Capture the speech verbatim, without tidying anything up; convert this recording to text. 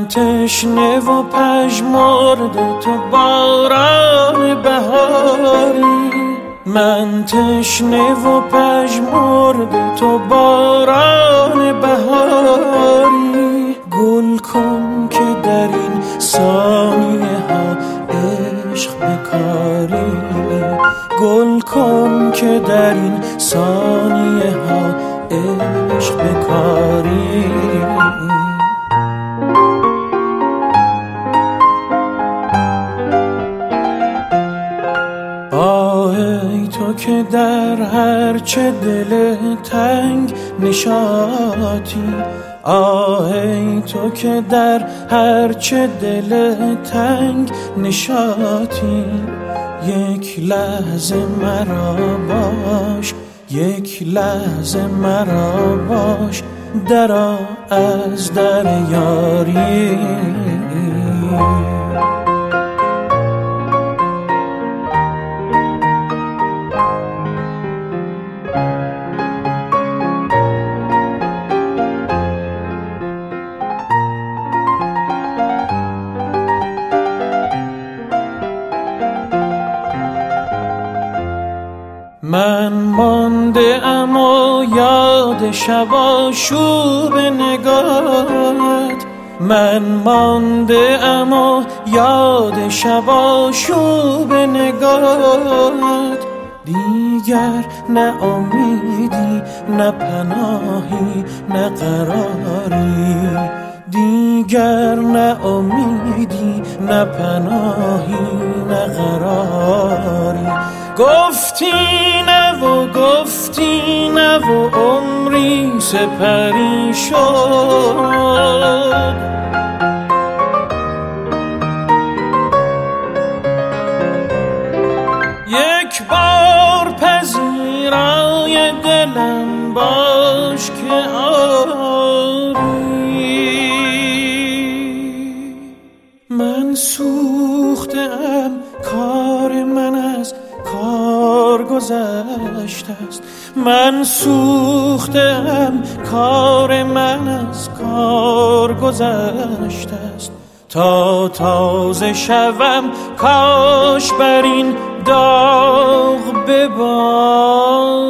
من تشنه و پژمرده تو باران بهاری، من تشنه و پژمرده تو باران بهاری. گل کن که در این ثانیه ها عشق بکاری، گل کن که در این ثانیه ها عشق بکاری. آهی تو که در هرچه دل تنگ نشاطی، آهی تو که در هرچه دل تنگ نشاطی. یک لحظه مرا باش، یک لحظه مرا باش، درآ از در یاری. من مانده ام و یاد شب آشوب نگاهت، من مانده ام و یاد شب آشوب نگاهت. دیگر نه امیدی نه پناهی نه قراری، دیگر نه امیدی نه پناهی نه قراری. گفتی نه و گفتی نه و عمری سپری شد، یک بار پذیرای دلم باش که آری. من سوختم، کار من از کار گذشته است، من سوختم، کار من از کار گذشته است. تا تازه شوم کاش بر این داغ ببارد.